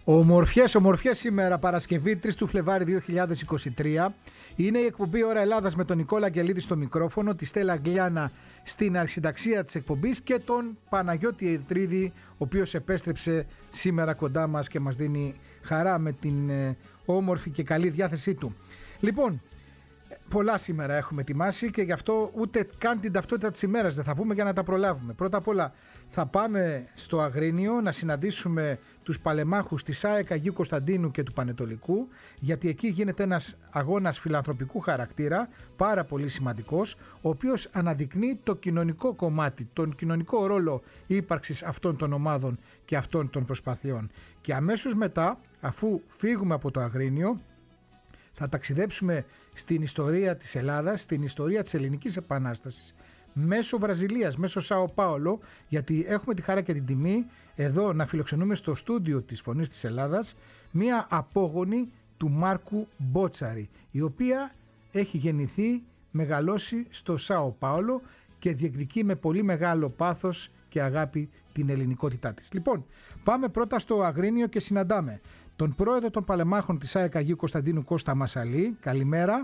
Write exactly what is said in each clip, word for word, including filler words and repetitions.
Ομορφιές, ομορφιές σήμερα, Παρασκευή τρεις του Φλεβάρι δύο χιλιάδες είκοσι τρία. Είναι η εκπομπή Ώρα Ελλάδας με τον Νικόλα Αγγελίδη στο μικρόφωνο, τη Στέλλα Αγγλιάνα στην αρχισυνταξία της εκπομπής και τον Παναγιώτη Ιδρύδη, ο οποίος επέστρεψε σήμερα κοντά μας και μας δίνει χαρά με την ε, όμορφη και καλή διάθεσή του. Λοιπόν, πολλά σήμερα έχουμε ετοιμάσει και γι' αυτό ούτε καν την ταυτότητα της ημέρας δεν θα βγούμε για να τα προλάβουμε. Πρώτα απ' όλα θα πάμε στο Αγρίνιο να συναντήσουμε τους παλεμάχους της ΑΕΚ Αγίου Κωνσταντίνου και του Πανετολικού, γιατί εκεί γίνεται ένας αγώνας φιλανθρωπικού χαρακτήρα, πάρα πολύ σημαντικός, ο οποίος αναδεικνύει το κοινωνικό κομμάτι, τον κοινωνικό ρόλο ύπαρξης αυτών των ομάδων και αυτών των προσπαθειών. Και αμέσως μετά, αφού φύγουμε από το Αγρίνιο, θα ταξιδέψουμε στην ιστορία της Ελλάδας, στην ιστορία της Ελληνικής Επανάστασης, μέσω Βραζιλίας, μέσω Σάο Πάολο, γιατί έχουμε τη χαρά και την τιμή εδώ να φιλοξενούμε στο στούντιο της Φωνής της Ελλάδας μία απόγονη του Μάρκου Μπότσαρη, η οποία έχει γεννηθεί, μεγαλώσει στο Σάο Πάολο και διεκδικεί με πολύ μεγάλο πάθος και αγάπη την ελληνικότητά της. Λοιπόν, πάμε πρώτα στο Αγρίνιο και συναντάμε τον πρόεδρο των παλεμάχων της ΑΕΚ Αγίου Κωνσταντίνου, Κώστα Μασαλή. Καλημέρα.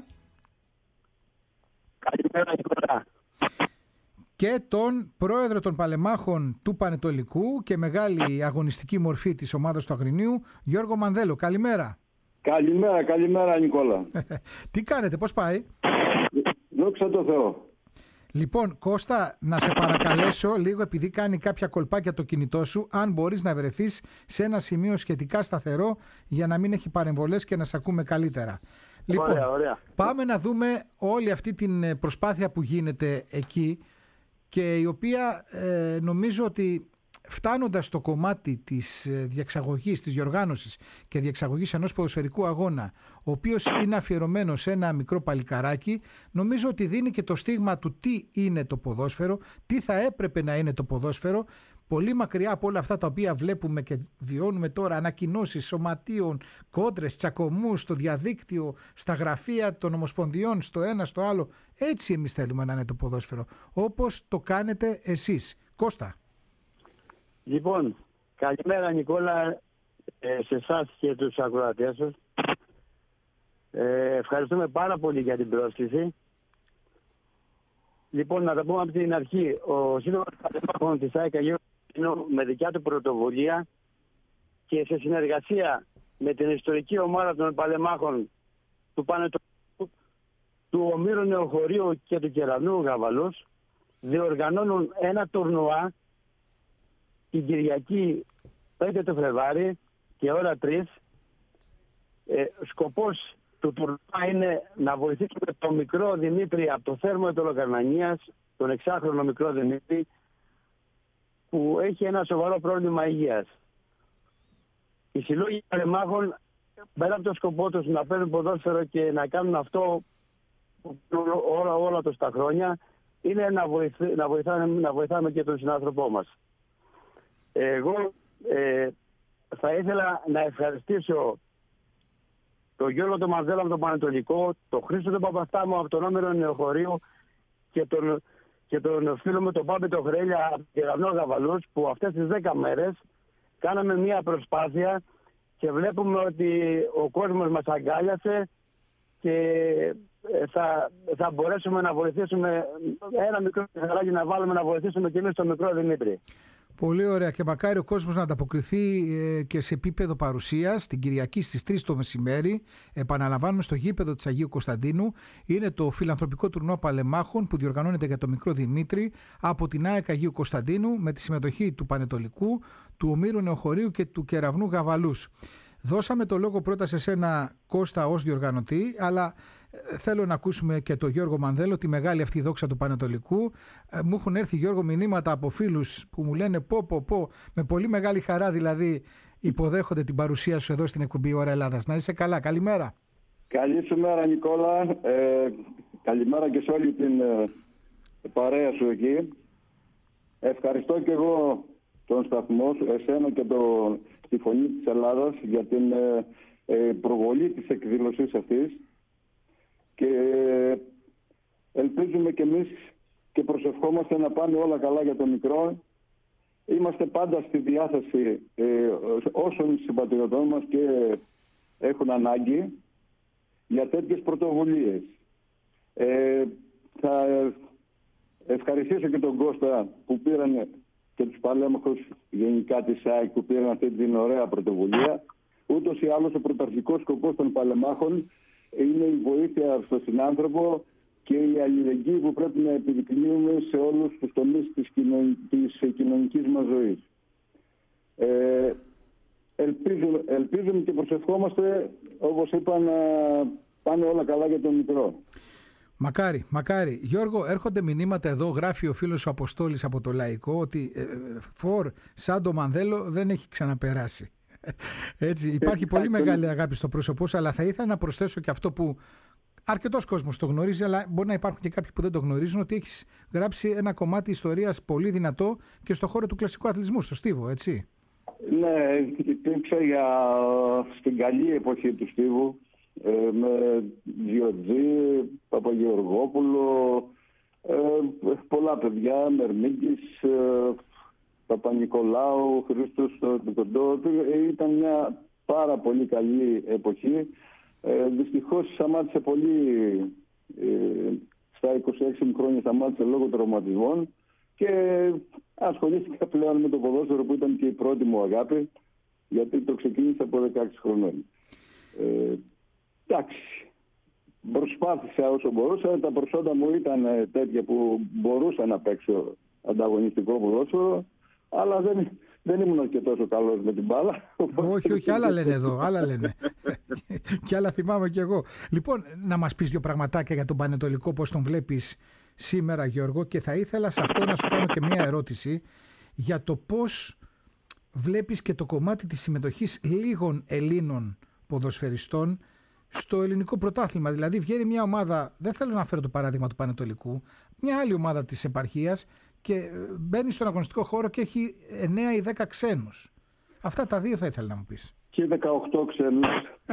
Καλημέρα, Νικόλα. Και τον πρόεδρο των παλεμάχων του Πανετολικού και μεγάλη αγωνιστική μορφή της ομάδας του Αγρινίου, Γιώργο Μανδέλο. Καλημέρα. Καλημέρα, καλημέρα, Νικόλα. Τι κάνετε, πώς πάει? Δόξα τω Θεώ. Λοιπόν, Κώστα, να σε παρακαλέσω λίγο, επειδή κάνει κάποια κολπάκια το κινητό σου, αν μπορείς να βρεθείς σε ένα σημείο σχετικά σταθερό για να μην έχει παρεμβολές και να σε ακούμε καλύτερα. Λοιπόν, ωραία, ωραία. Πάμε να δούμε όλη αυτή την προσπάθεια που γίνεται εκεί και η οποία ε, νομίζω ότι φτάνοντας στο κομμάτι της διεξαγωγής, της διοργάνωσης και διεξαγωγής ενός ποδοσφαιρικού αγώνα, ο οποίος είναι αφιερωμένος σε ένα μικρό παλικαράκι, νομίζω ότι δίνει και το στίγμα του τι είναι το ποδόσφαιρο, τι θα έπρεπε να είναι το ποδόσφαιρο, πολύ μακριά από όλα αυτά τα οποία βλέπουμε και βιώνουμε τώρα, ανακοινώσεις σωματείων, κόντρες, τσακωμούς στο διαδίκτυο, στα γραφεία των ομοσπονδιών, στο ένα στο άλλο. Έτσι εμείς θέλουμε να είναι το ποδόσφαιρο, όπως το κάνετε εσείς. Κώστα. Λοιπόν, καλημέρα, Νικόλα, σε εσάς και τους ακροατές σας. Ε, ευχαριστούμε πάρα πολύ για την πρόσκληση. Λοιπόν, να τα πούμε από την αρχή. Ο Σύλλογος Παλεμάχων της ΑΕΚ Αγίου Κωνσταντίνου, με δικιά του πρωτοβουλία και σε συνεργασία με την ιστορική ομάδα των Παλεμάχων του Πανετολικού, του Ομήρου Νεοχωρίου και του Κεραυνού Γαβαλούς, διοργανώνουν ένα τουρνουά την Κυριακή πέντε του Φλεβάρι και ώρα τρεις. Ε, σκοπός του τουρνουά είναι να βοηθήσουμε τον μικρό Δημήτρη από το Θέρμο Ετωλοκαρνανίας, τον εξάχρονο μικρό Δημήτρη, που έχει ένα σοβαρό πρόβλημα υγείας. Οι συλλόγοι παλεμάχων, πέρα από το σκοπό τους να παίρνουν ποδόσφαιρο και να κάνουν αυτό όλα, όλα τους τα χρόνια, είναι να, βοηθ, να, βοηθάμε, να βοηθάμε και τον συνάνθρωπό μας. Εγώ ε, θα ήθελα να ευχαριστήσω τον Γιώργο τον Μανδέλο από τον Πανετολικό, τον Χρήστο τον Παπαστάμο από τον Όμηρο Νεοχωρίου και τον, και τον φίλο μου τον Πάπη τον Χρέλια από τον Κεραυνό Γαβαλούς, που αυτές τις δέκα μέρες κάναμε μια προσπάθεια και βλέπουμε ότι ο κόσμος μας αγκάλιασε και θα, θα μπορέσουμε να βοηθήσουμε ένα μικρό χαράκι να βάλουμε να βοηθήσουμε και εμείς τον μικρό Δημήτρη. Πολύ ωραία και μακάρι ο κόσμος να ανταποκριθεί ε, και σε επίπεδο παρουσίας την Κυριακή στις τρεις το μεσημέρι. Επαναλαμβάνουμε στο γήπεδο της Αγίου Κωνσταντίνου. Είναι το φιλανθρωπικό τουρνουά παλεμάχων που διοργανώνεται για τον μικρό Δημήτρη από την ΑΕΚ Αγίου Κωνσταντίνου με τη συμμετοχή του Πανετολικού, του Ομήρου Νεοχωρίου και του Κεραυνού Γαβαλούς. Δώσαμε το λόγο πρώτα σε σένα, Κώστα, ως διοργανωτή, αλλά θέλω να ακούσουμε και τον Γιώργο Μανδέλο, τη μεγάλη αυτή δόξα του Πανετολικού. Ε, μου έχουν έρθει, Γιώργο, μηνύματα από φίλους που μου λένε πω πω πω, με πολύ μεγάλη χαρά δηλαδή υποδέχονται την παρουσία σου εδώ στην εκπομπή Ώρα Ελλάδας. Να είσαι καλά, καλημέρα. Καλή σου μέρα, Νικόλα. Ε, καλημέρα και σε όλη την ε, παρέα σου εκεί. Ευχαριστώ και εγώ τον σταθμό σου, εσένα και το, τη Φωνή της Ελλάδας για την ε, ε, προβολή της εκδήλωσης αυτής. Και ελπίζουμε και εμείς και προσευχόμαστε να πάνε όλα καλά για το μικρό είμαστε πάντα στη διάθεση ε, όσων συμπατριωτών μας και έχουν ανάγκη για τέτοιες πρωτοβουλίες. Ε, θα ευχαριστήσω και τον Κώστα που πήραν και τους παλέμαχους γενικά της ΑΕΚ που πήραν αυτή την ωραία πρωτοβουλία. Ούτως ή άλλως ο πρωταρχικός σκοπός των παλεμάχων είναι η βοήθεια στον συνάνθρωπο και η αλληλεγγύη που πρέπει να επιδεικνύουμε σε όλους τους τομείς της, κοινων... της κοινωνικής μας ζωής. Ε, ελπίζουμε, ελπίζουμε και προσευχόμαστε, όπως είπα, να πάνε όλα καλά για τον μικρό. Μακάρι, μακάρι. Γιώργο, έρχονται μηνύματα εδώ, γράφει ο φίλος ο Αποστόλης από το Λαϊκό, ότι ε, φορ σαν το Μανδέλο δεν έχει ξαναπεράσει. Έτσι, υπάρχει ε, πολύ μεγάλη αγάπη στο πρόσωπό σου, αλλά θα ήθελα να προσθέσω και αυτό που αρκετός κόσμος το γνωρίζει, αλλά μπορεί να υπάρχουν και κάποιοι που δεν το γνωρίζουν, ότι έχεις γράψει ένα κομμάτι ιστορίας πολύ δυνατό και στο χώρο του κλασικού αθλητισμού, στο Στίβο, έτσι. Ναι, υπήρξε για στην καλή εποχή του Στίβου, ε, με Διοτζή, Παπαγεωργόπουλο, ε, πολλά παιδιά, Μερμίγκης, ε, Παπα-Νικολάου, Χρήστος Κοντό. Ήταν μια πάρα πολύ καλή εποχή. Ε, δυστυχώς σταμάτησε πολύ, ε, στα είκοσι έξι μου χρόνια σταμάτησε λόγω τραυματισμών και ασχολήθηκα πλέον με το ποδόσφαιρο που ήταν και η πρώτη μου αγάπη, γιατί το ξεκίνησα από δεκαέξι χρονών. Ε, εντάξει, προσπάθησα όσο μπορούσα, τα προσόντα μου ήταν τέτοια που μπορούσα να παίξω ανταγωνιστικό ποδόσφαιρο, αλλά δεν, δεν ήμουν και τόσο καλός με την μπάλα. Όχι, όχι, άλλα λένε εδώ, άλλα λένε. Και άλλα θυμάμαι κι εγώ. Λοιπόν, να μας πεις δύο πραγματάκια για τον Πανετολικό, πώς τον βλέπεις σήμερα, Γιώργο, και θα ήθελα σε αυτό να σου κάνω και μία ερώτηση για το πώς βλέπεις και το κομμάτι της συμμετοχής λίγων Ελλήνων ποδοσφαιριστών στο ελληνικό πρωτάθλημα. Δηλαδή βγαίνει μια ομάδα, δεν θέλω να φέρω το παράδειγμα του Πανετολικού, μια άλλη ομάδα της επαρχίας και μπαίνει στον αγωνιστικό χώρο και έχει εννέα ή δέκα ξένους. Αυτά τα δύο θα ήθελα να μου πεις. Και δεκαοκτώ ξένους.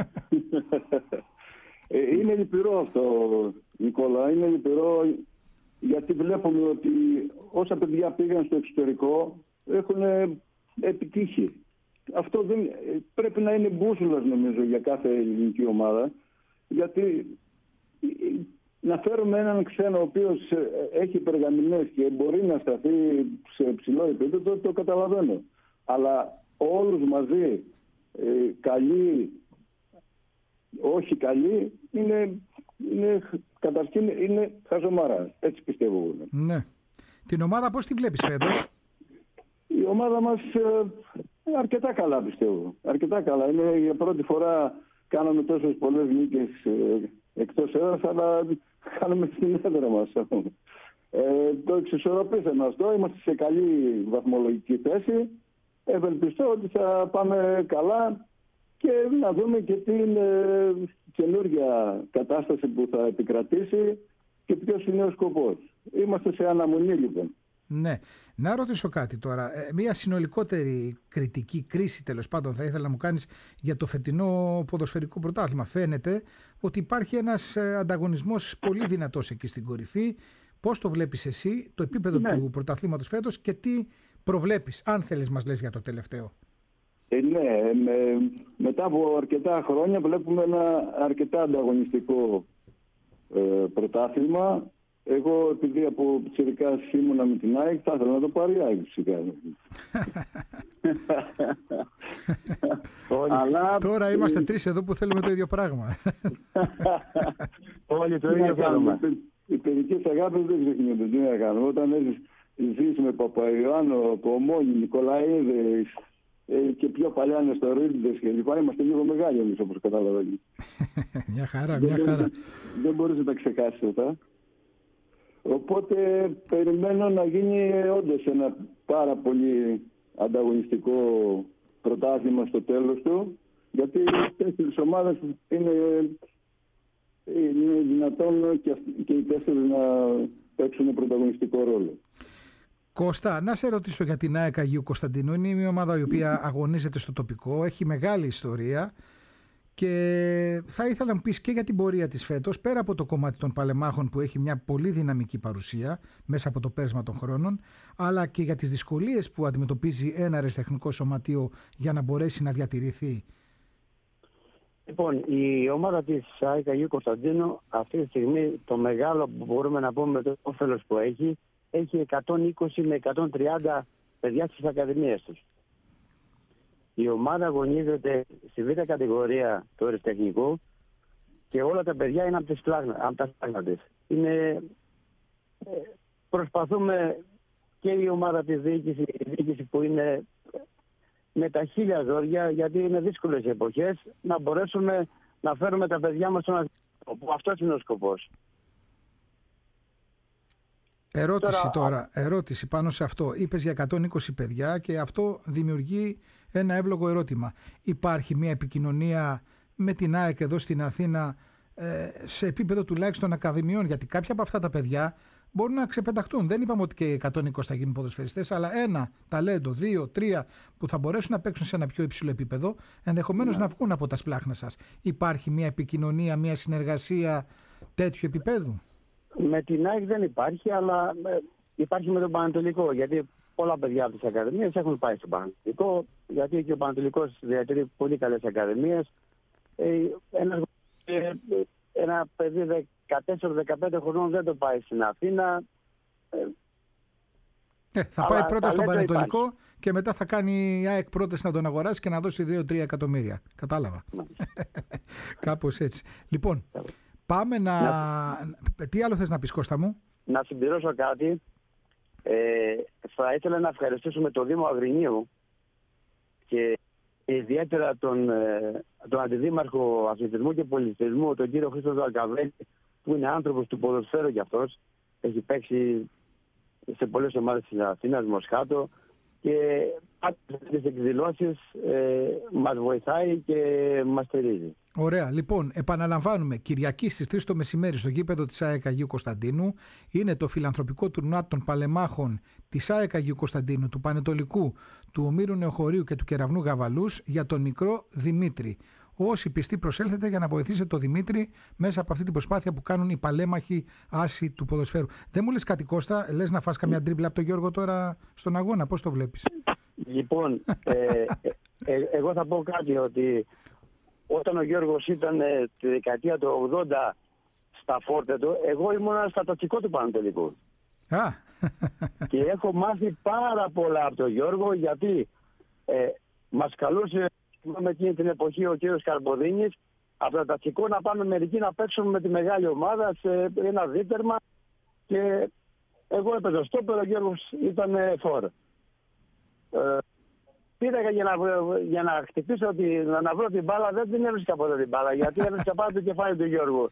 Είναι λυπηρό αυτό, Νικόλα. Είναι λυπηρό γιατί βλέπουμε ότι όσα παιδιά πήγαν στο εξωτερικό έχουν επιτύχει. Αυτό δεν, πρέπει να είναι μπούσουλας, νομίζω, για κάθε ελληνική ομάδα, γιατί να φέρουμε έναν ξένο ο οποίος έχει περγαμηνές και μπορεί να σταθεί σε ψηλό επίπεδο, το καταλαβαίνω. Αλλά όλους μαζί, ε, καλοί, όχι καλοί, είναι, είναι, καταρχήν είναι χαζομάρα. Έτσι πιστεύω. Ναι. Την ομάδα πώς τη βλέπεις φέτος? Η ομάδα μας ε, αρκετά καλά, πιστεύω. Αρκετά καλά. Είναι για πρώτη φορά κάναμε τόσες πολλές νίκες ε, εκτός έδρας, αλλά κάνουμε στην έδρα μας. Ε, το εξισορροπήσαμε αυτό. Είμαστε σε καλή βαθμολογική θέση. Ευελπιστώ ότι θα πάμε καλά και να δούμε και την ε, καινούργια κατάσταση που θα επικρατήσει και ποιος είναι ο σκοπός. Είμαστε σε αναμονή, λοιπόν. Ναι. Να ρωτήσω κάτι τώρα. Μία συνολικότερη κριτική κρίση, τέλος πάντων, θα ήθελα να μου κάνεις για το φετινό ποδοσφαιρικό πρωτάθλημα. Φαίνεται ότι υπάρχει ένας ανταγωνισμός πολύ δυνατός εκεί στην κορυφή. Πώς το βλέπεις εσύ, το επίπεδο ναι. του πρωταθλήματος φέτος και τι προβλέπεις, αν θέλεις μας λες για το τελευταίο? Ε, ναι, με, μετά από αρκετά χρόνια βλέπουμε ένα αρκετά ανταγωνιστικό ε, πρωτάθλημα. Εγώ, επειδή από πιτσιρικάς ήμουνα με την ΑΕΚ, θα ήθελα να το πάρει η ΑΕΚ φυσικά. Αλλά... Τώρα είμαστε τρεις εδώ που θέλουμε το ίδιο πράγμα. Όλοι το ίδιο θέλουμε. Οι παιδικές αγάπες δεν ξεχνιούνται. Τι να κάνουμε. Όταν έχεις ζήσει με Παπαϊωάννο, Πομόνι, Νικολαίδες και πιο παλιά Νεστορίδες και λοιπά, είμαστε λίγο μεγάλοι εμείς, όπως καταλαβαίνεις. Μια χαρά, μια χαρά. Δεν μπορείς να τα ξεχάσεις αυτά. Οπότε περιμένω να γίνει όντως ένα πάρα πολύ ανταγωνιστικό πρωτάθλημα στο τέλος του, γιατί οι τέσσερις ομάδες είναι, είναι δυνατόν και, και οι τέσσερις να παίξουν πρωταγωνιστικό ρόλο. Κώστα, να σε ρωτήσω για την ΑΕΚ Αγίου Κωνσταντίνου. Είναι μια ομάδα η οποία αγωνίζεται στο τοπικό, έχει μεγάλη ιστορία Και θα ήθελα να μου πεις και για την πορεία της φέτος, πέρα από το κομμάτι των παλεμάχων που έχει μια πολύ δυναμική παρουσία μέσα από το πέρασμα των χρόνων, αλλά και για τις δυσκολίες που αντιμετωπίζει ένα αεραστεχνικό σωματείο για να μπορέσει να διατηρηθεί. Λοιπόν, η ομάδα της ΑΕΚ Αγίου Κωνσταντίνου αυτή τη στιγμή, το μεγάλο που μπορούμε να πούμε με το όφελος που έχει, έχει εκατόν είκοσι με εκατόν τριάντα παιδιά στις ακαδημίες τους. Η ομάδα αγωνίζεται στη β' κατηγορία του αεραστεχνικού και όλα τα παιδιά είναι από, τις πλάγνα, από τα πλάγνα της. Είναι, προσπαθούμε και η ομάδα της διοίκηση, η διοίκηση που είναι με τα χίλια ζόρια, γιατί είναι δύσκολες εποχές, να μπορέσουμε να φέρουμε τα παιδιά μας στον αθλητισμό. Αυτός είναι ο σκοπός. Ερώτηση τώρα, τώρα, ερώτηση πάνω σε αυτό. Είπες για εκατόν είκοσι παιδιά και αυτό δημιουργεί ένα εύλογο ερώτημα. Υπάρχει μια επικοινωνία με την ΑΕΚ εδώ στην Αθήνα ε, σε επίπεδο τουλάχιστον ακαδημιών? Γιατί κάποια από αυτά τα παιδιά μπορούν να ξεπεταχτούν. Δεν είπαμε ότι και εκατόν είκοσι θα γίνουν ποδοσφαιριστές, αλλά ένα ταλέντο, δύο, τρία που θα μπορέσουν να παίξουν σε ένα πιο υψηλό επίπεδο, ενδεχομένως ναι. να βγουν από τα σπλάχνα σας. Υπάρχει μια επικοινωνία, μια συνεργασία τέτοιου επίπεδου? Με την ΑΕΚ δεν υπάρχει, αλλά υπάρχει με τον Πανατολικό. Γιατί πολλά παιδιά από τις ακαδημίες έχουν πάει στον Πανατολικό, γιατί και ο Πανατολικός διατηρεί πολύ καλές ακαδημίες. Ένα, ένα παιδί δεκατέσσερα δεκαπέντε χρονών δεν το πάει στην Αθήνα. Ε, θα πάει πρώτα στον Πανατολικό υπάρχει. Και μετά θα κάνει η ΑΕΚ πρόταση να τον αγοράσει και να δώσει δύο τρία εκατομμύρια. Κατάλαβα. Κάπως έτσι. Λοιπόν, πάμε να... να... Τι άλλο θες να πεις, Κώστα μου? Να συμπληρώσω κάτι. Ε, θα ήθελα να ευχαριστήσουμε το Δήμο Αγρινίου και ιδιαίτερα τον, τον Αντιδήμαρχο Αθλητισμού και Πολιτισμού, τον κύριο Χρήστο Δαλκαβέλη, που είναι άνθρωπος του ποδοσφαίρου κι αυτός. Έχει παίξει σε πολλές ομάδες της Αθήνας, Μοσχάτο, και τις εκδηλώσεις ε, μας βοηθάει και μας στηρίζει. Ωραία. Λοιπόν, επαναλαμβάνουμε, Κυριακή στις τρεις το μεσημέρι στο γήπεδο της ΑΕΚ Αγίου Κωνσταντίνου είναι το φιλανθρωπικό τουρνουά των παλεμάχων της ΑΕΚ Αγίου Κωνσταντίνου, του Πανετολικού, του Ομήρου Νεοχωρίου και του Κεραυνού Γαβαλούς για τον μικρό Δημήτρη. Όσοι πιστοί προσέλθετε για να βοηθήσετε τον Δημήτρη μέσα από αυτή την προσπάθεια που κάνουν οι παλέμαχοι άσοι του ποδοσφαίρου. Δεν μου λες κάτι, Κώστα? Λες να φας καμιά ντρίμπλα από τον Γιώργο τώρα στον αγώνα? Πώς το βλέπεις? Λοιπόν, ε, ε, εγώ θα πω κάτι, ότι όταν ο Γιώργος ήταν ε, τη δεκαετία του ογδόντα στα φόρτε του, εγώ ήμουν στα τατσικό του Πανατολικού. Α. Και έχω μάθει πάρα πολλά από τον Γιώργο, γιατί ε, μας καλούσε με εκείνη την εποχή ο κύριος Καρποδίνης από το τατσικό να πάμε μερικοί να παίξουμε με τη μεγάλη ομάδα σε ένα δίτερμα, και εγώ έπαιζα στόπερ, ο Γιώργος ήταν φόρ. Ε, Πήραγα για να, για να χτυπήσω, ότι, να, να βρω την μπάλα, δεν την έβρισκα ποτέ την μπάλα, γιατί έβρισκα πάνω το κεφάλι του Γιώργου.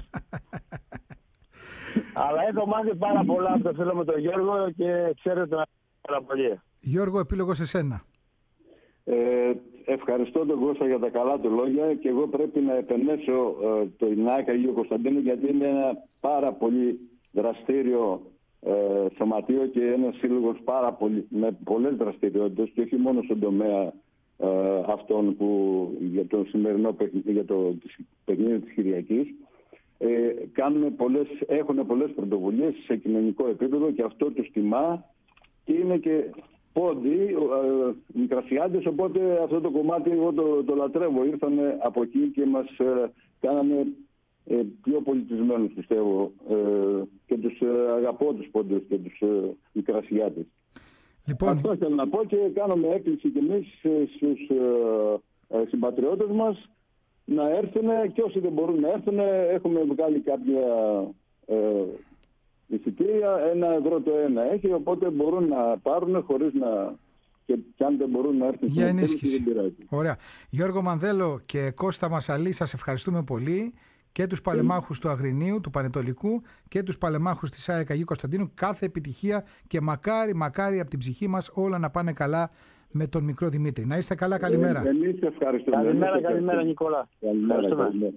Αλλά έχω μάθει πάρα πολλά από το φίλο με τον Γιώργο και ξέρω τον πάρα πολύ. Γιώργο, επίλογο σε σένα. Ε, ευχαριστώ τον Κώστα για τα καλά του λόγια, και εγώ πρέπει να επενέσω ε, το ΑΕΚ Αγίου Κωνσταντίνου, γιατί είναι ένα πάρα πολύ δραστήριο ε, σωματείο και ένας σύλλογος πάρα πολύ, με πολλές δραστηριότητες, και όχι μόνο στον τομέα ε, αυτών που για το σημερινό για το παιχνίδι της Κυριακής. Ε, κάνουν πολλές, έχουν πολλές πρωτοβουλίες σε κοινωνικό επίπεδο, και αυτό τους τιμά, και είναι και πόντι, ε, μικρασιάτες, οπότε αυτό το κομμάτι εγώ το, το λατρεύω. Ήρθανε από εκεί και μας ε, κάνανε ε, πιο πολιτισμένους, πιστεύω, ε, και τους ε, αγαπώ τους πόντους και τους ε, μικρασιάτες. Λοιπόν... Αυτό θέλω να πω, και κάνουμε έκκληση κι εμείς στους ε, ε, συμπατριώτες μας να έρθουν, και όσοι δεν μπορούν να έρθουν, έχουμε βγάλει κάποια ε, εισιτήρια, ένα ευρώ το ένα έχει, οπότε μπορούν να πάρουν χωρίς να... και, και αν δεν μπορούν να έρθουν για ενίσχυση. Ωραία. Γιώργο Μανδέλο και Κώστα Μασαλή, σας ευχαριστούμε πολύ, και τους παλεμάχους του Αγρινίου, του Πανετολικού, και τους παλεμάχους της ΑΕΚ Αγίου Κωνσταντίνου. Κάθε επιτυχία, και μακάρι, μακάρι από την ψυχή μας όλα να πάνε καλά με τον μικρό Δημήτρη. Να είστε καλά, καλημέρα. Ε, εμείς ευχαριστούμε. Καλημέρα, καλημέρα Νικόλα. Καλημέρα, καλημέρα.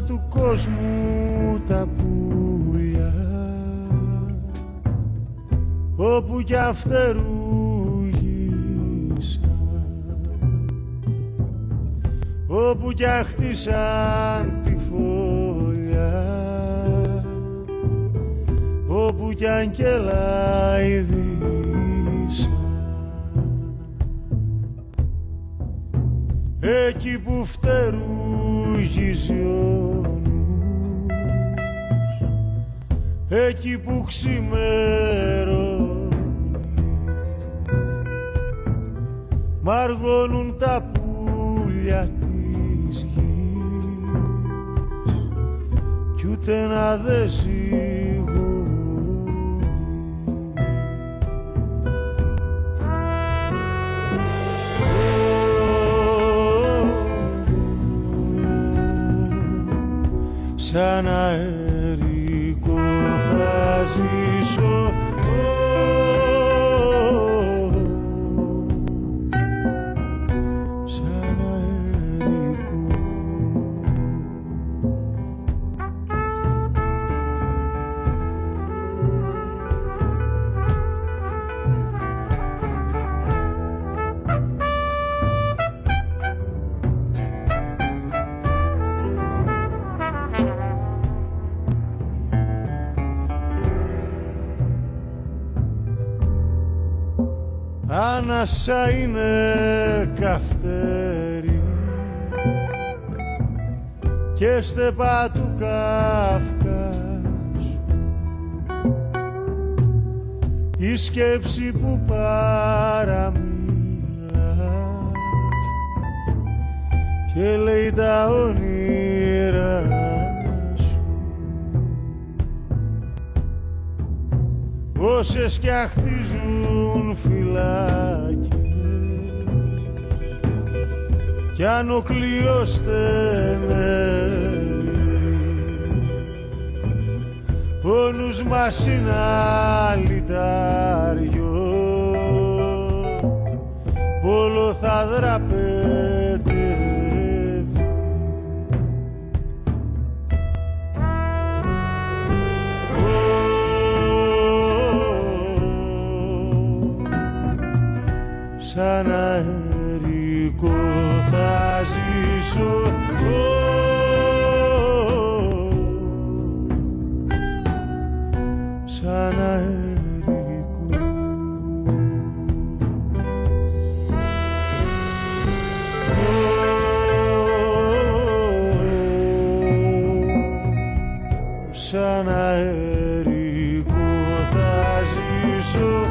μα του κόσμου τα πουλιά, όπου κι αφτερούγησα, όπου κι αχτίσαν τη φωλιά, όπου κι αγγελάιδησα, εκεί που φτερούγιζε ο νους, εκεί που ξημερώνει, μ' αργώνουν τα πουλιά της γης κι ούτε να δε ζυγώνει. Σαν αερικό θα ζήσω, σαν αερικό. Άνασα είναι καυτέρι και στεπά του Καυκάσου, η σκέψη που παραμιλά και λέει τα όνειρα σου, όσες κι αχτίζουν φυλάκες κι αν ο κλειός στενεύει, ο νους μας είναι αλυτάριο, όλο θα δραπετεύει. Σαν αερικό θα ζήσω, σαν αερικό. Σαν αερικό θα ζήσω,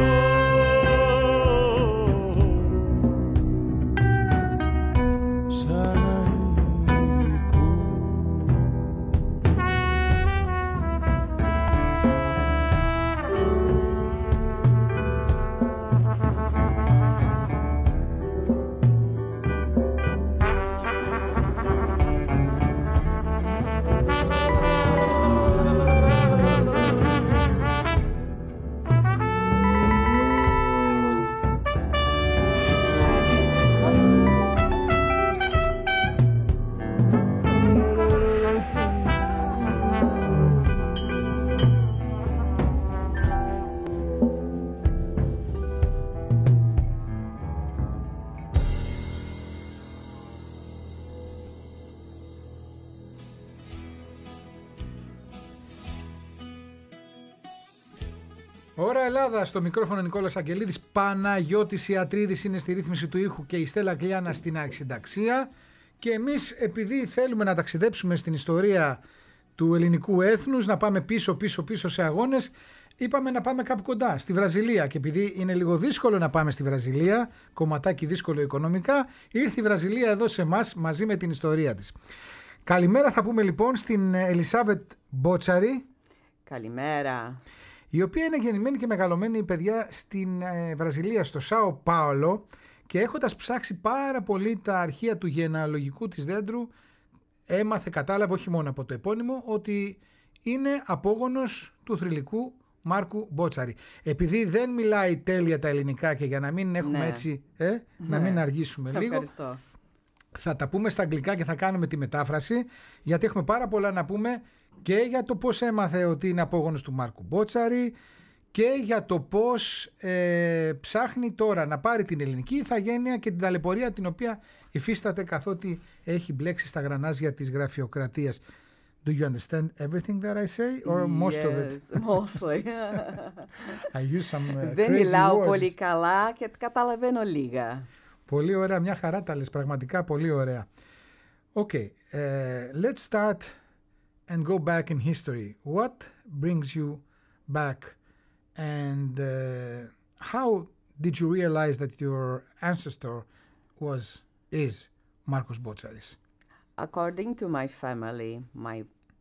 Ώρα Ελλάδα, στο μικρόφωνο Νικόλας Αγγελίδης. Παναγιώτης Ιατρίδης είναι στη ρύθμιση του ήχου και η Στέλλα Γκλιάνα στην αρχισυνταξία. Και εμείς, επειδή θέλουμε να ταξιδέψουμε στην ιστορία του ελληνικού έθνους, να πάμε πίσω πίσω πίσω σε αγώνες, είπαμε να πάμε κάπου κοντά, στη Βραζιλία. Και επειδή είναι λίγο δύσκολο να πάμε στη Βραζιλία, κομματάκι δύσκολο οικονομικά, ήρθε η Βραζιλία εδώ σε εμάς μαζί με την ιστορία της. Καλημέρα θα πούμε λοιπόν στην Ελισάβετ Μπότσαρη. Καλημέρα. Η οποία είναι γεννημένη και μεγαλωμένη παιδιά στην ε, Βραζιλία, στο Σάο Πάολο, και έχοντας ψάξει πάρα πολύ τα αρχεία του γενεαλογικού της δέντρου, έμαθε, κατάλαβε όχι μόνο από το επώνυμο, ότι είναι απόγονος του θρυλικού Μάρκου Μπότσαρη. Επειδή δεν μιλάει τέλεια τα ελληνικά και για να μην έχουμε ναι. έτσι, ε, ναι. να μην αργήσουμε λίγο. Ευχαριστώ. Θα τα πούμε στα αγγλικά και θα κάνουμε τη μετάφραση, γιατί έχουμε πάρα πολλά να πούμε και για το πώς έμαθε ότι είναι απόγονος του Μάρκου Μπότσαρη και για το πώς ε, ψάχνει τώρα να πάρει την ελληνική ηθαγένεια και την ταλαιπωρία την οποία υφίσταται καθότι έχει μπλέξει στα γρανάζια της γραφειοκρατίας. Do you understand everything that I say or most yes, of it? Mostly. I use some uh, Δεν crazy μιλάω words. πολύ καλά και καταλαβαίνω λίγα. Πολύ ωραία, μια χαρά τα λες, πραγματικά πολύ ωραία. Okay, uh, let's start and go back in history. What brings you back and uh, how did you realize that your ancestor was, is Marcos Botsaris? According to my family, my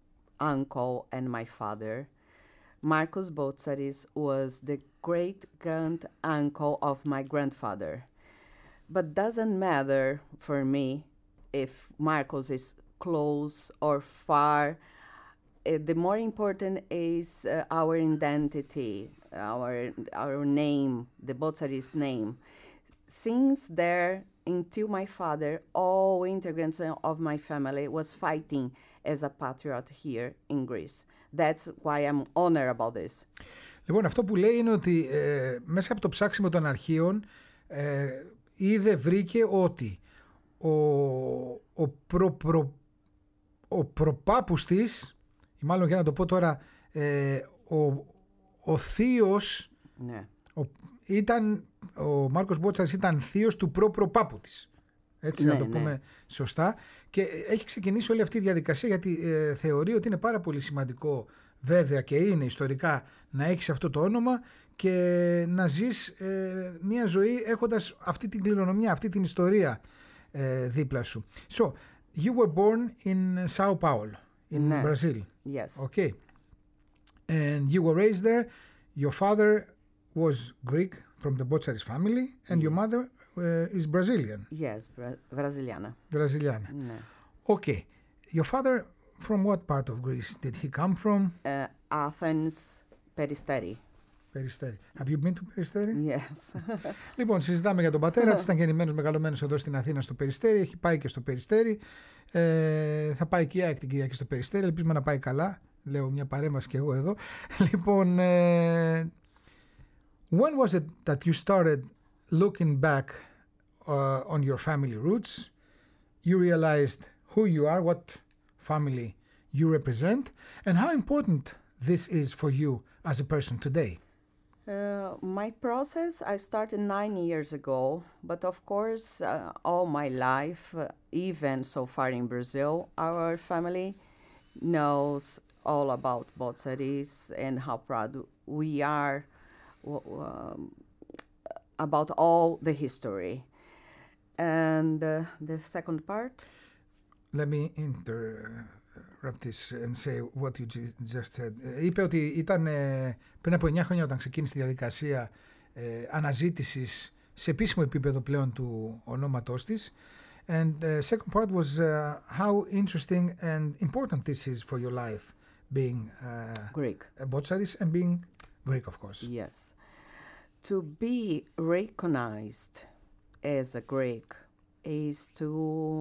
uncle and my father, Marcos Botsaris was the great-grand uncle of my grandfather. But doesn't matter for me if Marcos is close or far. Uh, the more important is uh, our identity, our our name, the Botsaris name. Since there, until my father, all integrants of my family was fighting as a patriot here in Greece. That's why I'm honored about this. Λοιπόν, αυτό που λέει είναι ότι ε, μέσα από το ψάξιμο των αρχείων ε, είδε, βρήκε ότι ο, ο, προ, προ, ο προπάπους της, ή μάλλον για να το πω τώρα, ε, ο, ο θείος, Ναι. ο, ήταν, ο Μάρκος Μπότσαρης ήταν θείος του προπροπάπου της. Έτσι Ναι, να το ναι. πούμε σωστά. Και έχει ξεκινήσει όλη αυτή η διαδικασία γιατί ε, θεωρεί ότι είναι πάρα πολύ σημαντικό, βέβαια και είναι ιστορικά, να έχεις αυτό το όνομα και να ζεις ε, μια ζωή έχοντας αυτή την κληρονομιά, αυτή την ιστορία ε, δίπλα σου. So, you were born in Sao Paulo, in Ναι. Brazil. Yes. Okay. And you were raised there. Your father was Greek from the Botsaris family and your mother uh, is Brazilian, Yes, Bra- Brasiliana. Braziliana. Ναι. Okay. Your father, from what part of Greece did he come from? Uh, Athens, Peristeri. Περιστέρι. Have you been to Περιστέρι? Yes. Λοιπόν, συζητάμε για τον πατέρα της. Ήταν γεννημένος, μεγαλωμένος εδώ στην Αθήνα στο Περιστέρι. Έχει πάει και στο Περιστέρι. Ε, θα πάει και η ΑΕΚ την Κυριακή στο Περιστέρι. Ελπίζουμε να πάει καλά. Λέω μια παρέμβαση και εγώ εδώ. Λοιπόν, ε, when was it that you started looking back uh, on your family roots? You realized who you are, what family you represent, and how important this is for you as a person today. Uh, my process, I started nine years ago, but of course, uh, all my life, uh, even so far in Brazil, our family knows all about Botsaris and how proud we are w- um, about all the history. And uh, the second part? Let me interrupt this and say what you ju- just said. Ε, Είπε ότι ήταν ε, πριν από εννιά χρόνια όταν ξεκίνησε τη διαδικασία ε, αναζήτησης σε επίσημο επίπεδο πλέον του ονόματός της. And the second part was uh, how interesting and important this is for your life, being uh, Greek. a Botsaris and being Greek, of course. Yes. To be recognized as a Greek is to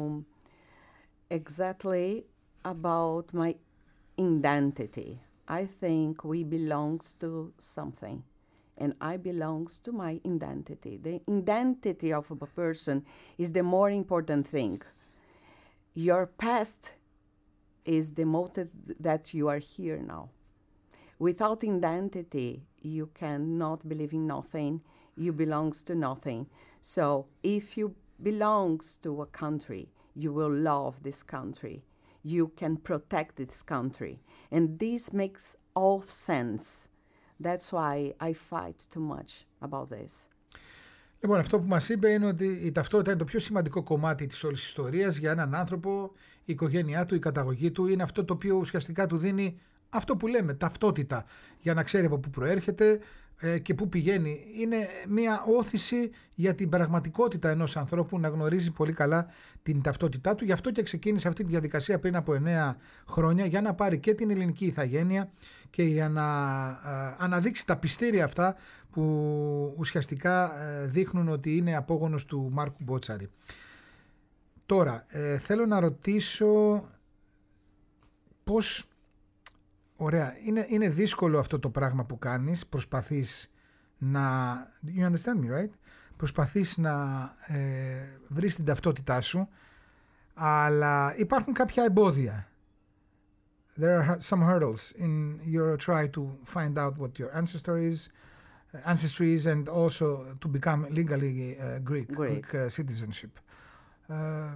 exactly about my identity. I think we belongs to something, and I belongs to my identity. The identity of a person is the more important thing. Your past is the motive that you are here now. Without identity, you cannot believe in nothing. You belongs to nothing. So if you belongs to a country, you will love this country. You can protect this country. And this makes all sense. That's why I fight too much about this. Λοιπόν, αυτό που μας είπε είναι ότι η ταυτότητα είναι το πιο σημαντικό κομμάτι της όλης της ιστορίας για έναν άνθρωπο. Η οικογένειά του, η καταγωγή του είναι αυτό το οποίο ουσιαστικά του δίνει αυτό που λέμε, ταυτότητα, για να ξέρει από πού προέρχεται ε, και πού πηγαίνει. Είναι μια όθηση για την πραγματικότητα ενός ανθρώπου να γνωρίζει πολύ καλά την ταυτότητά του. Γι' αυτό και ξεκίνησε αυτή τη διαδικασία πριν από εννέα χρόνια για να πάρει και την ελληνική ηθαγένεια και για να ε, αναδείξει τα πιστήρια αυτά που ουσιαστικά ε, δείχνουν ότι είναι απόγονος του Μάρκου Μπότσαρη. Τώρα, ε, θέλω να ρωτήσω πώς... Ωραία, είναι, είναι δύσκολο αυτό το πράγμα που κάνεις, προσπαθείς να... You understand me, right? Προσπαθείς να ε, βρεις την ταυτότητά σου, αλλά υπάρχουν κάποια εμπόδια. There are some hurdles in your try to find out what your ancestor is, ancestry is, and also to become legally uh, Greek, Greek, Greek uh, citizenship. Uh,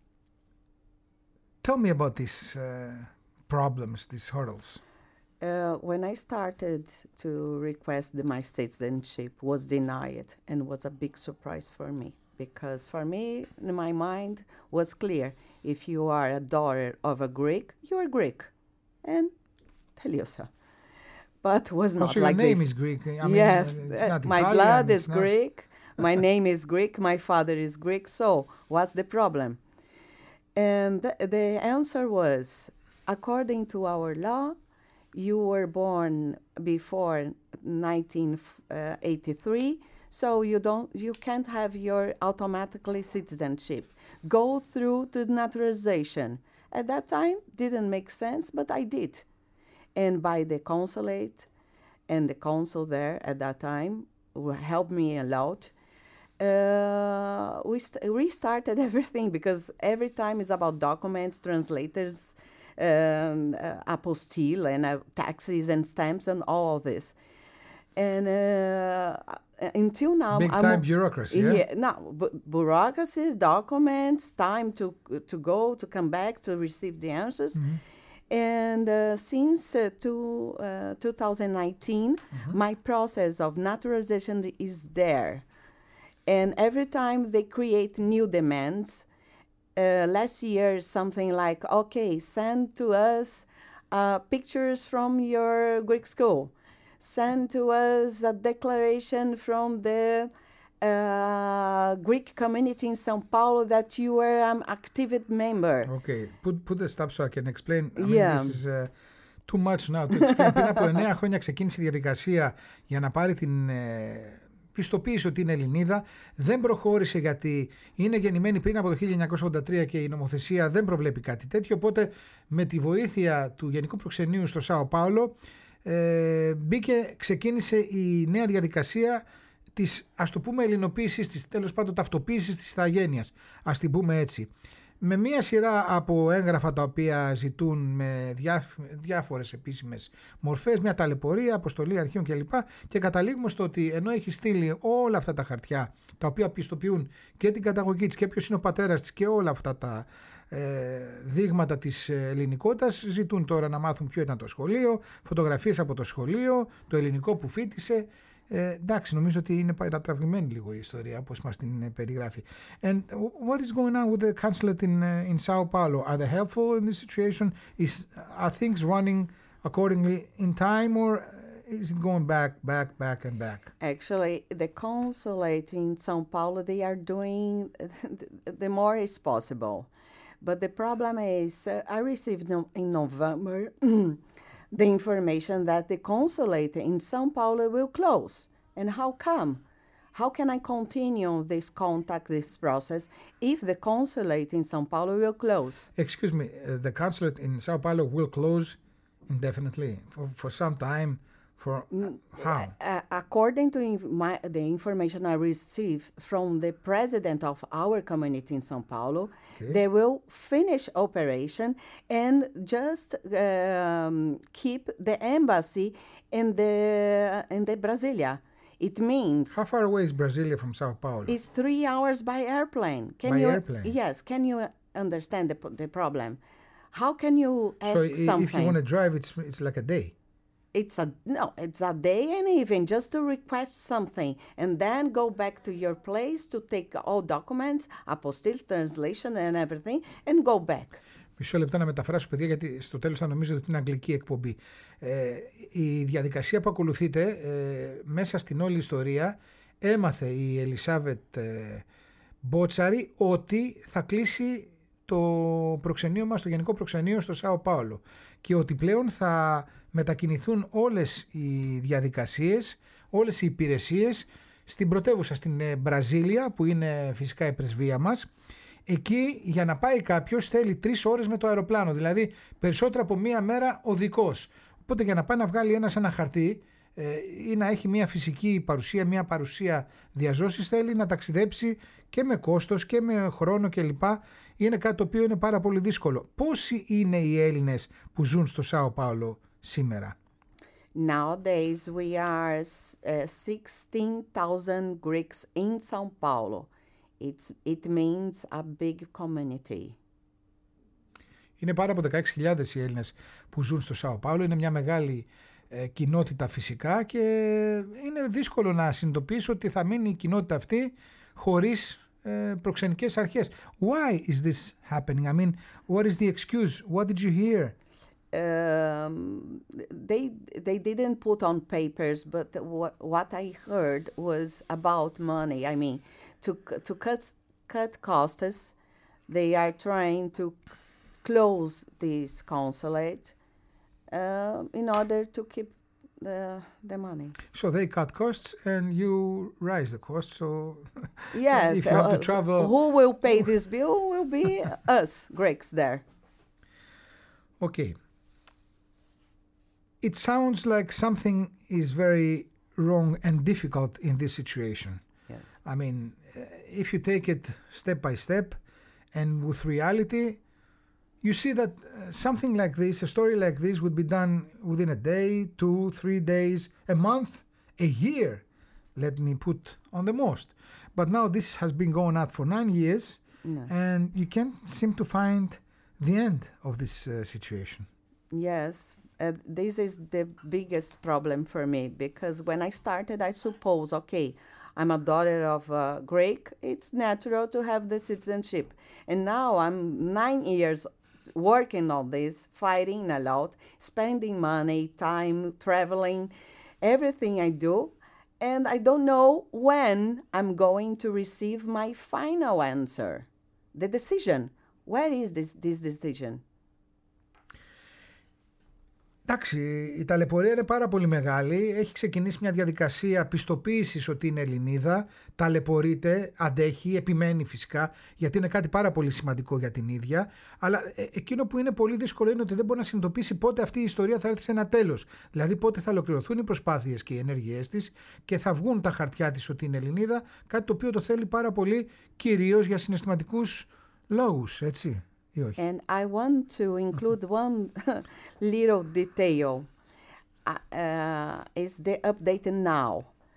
tell me about these uh, problems, these hurdles. Uh, when I started to request that my citizenship was denied, and was a big surprise for me, because for me, in my mind, was clear: if you are a daughter of a Greek, you are Greek, and tell you so. But was not Also, like your name this. is Greek. I mean, Yes, it's not my Italian, blood it's is not... Greek. My name is Greek. My father is Greek. So what's the problem? And th- the answer was, according to our law, you were born before nineteen eighty-three, so you don't, you can't have your automatically citizenship. Go through to naturalization. At that time, didn't make sense, but I did. And by the consulate and the consul there at that time helped me a lot. Uh, we st- restarted everything, because every time is about documents, translators, um, uh, apostille, and uh, taxes and stamps and all of this. And uh, until now, Big I'm time a- bureaucracy, yeah? yeah, no, bu- bureaucracies, documents, time to to go, to come back, to receive the answers. And uh, since uh, to, uh, twenty nineteen, my process of naturalization is there. And every time they create new demands, uh, last year something like, okay, send to us uh, pictures from your Greek school. Send to us a declaration from the uh, Greek community in São Paulo that you were an active member. Okay, put, put a stop so I can explain. I mean, Yeah. this is uh, too much now to explain. Πριν από εννέα χρόνια ξεκίνησε η διαδικασία για να πάρει την ε, πιστοποίηση ότι είναι Ελληνίδα. Δεν προχώρησε γιατί είναι γεννημένη πριν από το χίλια εννιακόσια ογδόντα τρία και η νομοθεσία δεν προβλέπει κάτι τέτοιο. Οπότε με τη βοήθεια του Γενικού Προξενείου στο Σάο Πάολο ε, μπήκε, ξεκίνησε η νέα διαδικασία της, ας το πούμε, ελληνοποίησης της, τέλος πάντων ταυτοποίησης της ηθαγένειας, ας την πούμε έτσι. Με μία σειρά από έγγραφα τα οποία ζητούν με διά, διάφορες επίσημες μορφές, μια ταλαιπωρία, αποστολή αρχείων κλπ. Και καταλήγουμε στο ότι ενώ έχει στείλει όλα αυτά τα χαρτιά τα οποία πιστοποιούν και την καταγωγή της και ποιος είναι ο πατέρας της και όλα αυτά τα ε, δείγματα της ελληνικότητας, ζητούν τώρα να μάθουν ποιο ήταν το σχολείο, φωτογραφίες από το σχολείο, το ελληνικό που φοίτησε. Ε, εντάξει, νομίζω ότι είναι παρατραυλημένη λίγο η ιστορία όπως μας την περιγράφει. And what is going on with the consulate in, uh, in Sao Paulo? Are they helpful in this situation? Is, are things running accordingly in time, or is it going back, back, back and back? Actually, the consulate in São Paulo, they are doing the more is possible. But the problem is, uh, I received no, in November the information that the consulate in São Paulo will close. And how come? How can I continue this contact, this process, if the consulate in São Paulo will close? Excuse me, uh, the consulate in Sao Paulo will close indefinitely for, for some time. For how? Uh, according to inf- my, the information I received from the president of our community in São Paulo, Okay. they will finish operation and just um, keep the embassy in the in the Brasilia. It means How far away is Brasilia from Sao Paulo? it's three hours by airplane. Can By you? airplane? Yes. Can you understand the p- the problem? How can you ask So i- something? if you want to drive, it's it's like a day. It's a no, it's a day and even just to request something and then go back to your place to take all documents, apostilles, translation and everything and go back. Μισό λεπτό να μεταφράσω, παιδιά, γιατί στο τέλος θα νομίζετε ότι είναι αγγλική εκπομπή. Ε, η διαδικασία που ακολουθείται ε, μέσα στην όλη ιστορία έμαθε η Ελισάβετ ε, Μπότσαρη ότι θα κλείσει το προξενείο μας, το Γενικό Προξενείο στο Σάο Πάολο και ότι πλέον θα μετακινηθούν όλες οι διαδικασίες, όλες οι υπηρεσίες στην πρωτεύουσα, στην Βραζίλια, που είναι φυσικά η πρεσβεία μας. Εκεί για να πάει κάποιος θέλει τρεις ώρες με το αεροπλάνο, δηλαδή περισσότερο από μία μέρα οδικός. Οπότε για να πάει να βγάλει ένας ένα χαρτί ε, ή να έχει μία φυσική παρουσία, μία παρουσία διαζώσης, θέλει να ταξιδέψει και με κόστος και με χρόνο κλπ. Είναι κάτι το οποίο είναι πάρα πολύ δύσκολο. Πόσοι είναι οι Έλληνες που ζουν στο Σάο Πάολο σήμερα? Nowadays, we are uh, sixteen thousand Greeks in São Paulo. It's, it means a big community. Είναι πάρα από δεκαέξι χιλιάδες οι Έλληνες που ζουν στο Σάο Πάολο. Είναι μια μεγάλη ε, κοινότητα φυσικά και είναι δύσκολο να συνειδητοποιήσω ότι θα μείνει η κοινότητα αυτή χωρίς ε, προξενικές αρχές. Why is this happening? I mean, what is the excuse? What did you hear? Um, they they didn't put on papers, but what what I heard was about money. I mean, to to cut cut costs, they are trying to close this consulate uh, in order to keep the the money. So they cut costs and you rise the costs. So Yes, if you have to uh, travel, who will pay this bill will be us Greeks there. okay. It sounds like something is very wrong and difficult in this situation. Yes. I mean, if you take it step by step and with reality, you see that something like this, a story like this, would be done within a day, two, three days, a month, a year, let me put on the most. But now this has been going on for nine years, No. and you can't seem to find the end of this uh, situation. Yes, uh, this is the biggest problem for me because when I started, I suppose, okay, I'm a daughter of a Greek, it's natural to have the citizenship. And now I'm nine years working on this, fighting a lot, spending money, time, traveling, everything I do. And I don't know when I'm going to receive my final answer, the decision. Where is this, this decision? Εντάξει, η ταλαιπωρία είναι πάρα πολύ μεγάλη. Έχει ξεκινήσει μια διαδικασία πιστοποίησης ότι είναι Ελληνίδα. Ταλαιπωρείται, αντέχει, επιμένει φυσικά, γιατί είναι κάτι πάρα πολύ σημαντικό για την ίδια. Αλλά εκείνο που είναι πολύ δύσκολο είναι ότι δεν μπορεί να συνειδητοποιήσει πότε αυτή η ιστορία θα έρθει σε ένα τέλος. Δηλαδή πότε θα ολοκληρωθούν οι προσπάθειες και οι ενέργειές της και θα βγουν τα χαρτιά της ότι είναι Ελληνίδα. Κάτι το οποίο το θέλει πάρα πολύ, κυρίως για συναισθηματικούς λόγους, έτσι. And I want to include one little detail. Uh, uh, is the updated now.